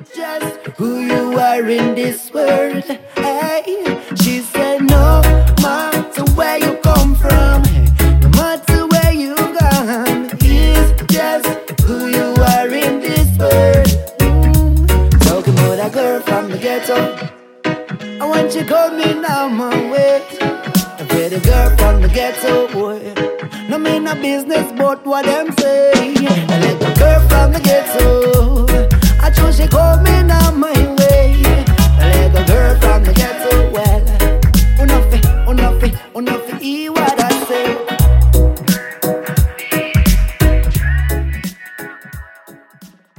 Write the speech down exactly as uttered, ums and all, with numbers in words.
just who you are in this world. Hey, she said no matter where you come from, no matter where you gone, he's just who you are in this world. Mm. Talking about a girl from the ghetto, I want you coming on my way. A pretty girl from the ghetto, boy. No mean a business, but what them say. A little girl from the ghetto, I choose she coming on my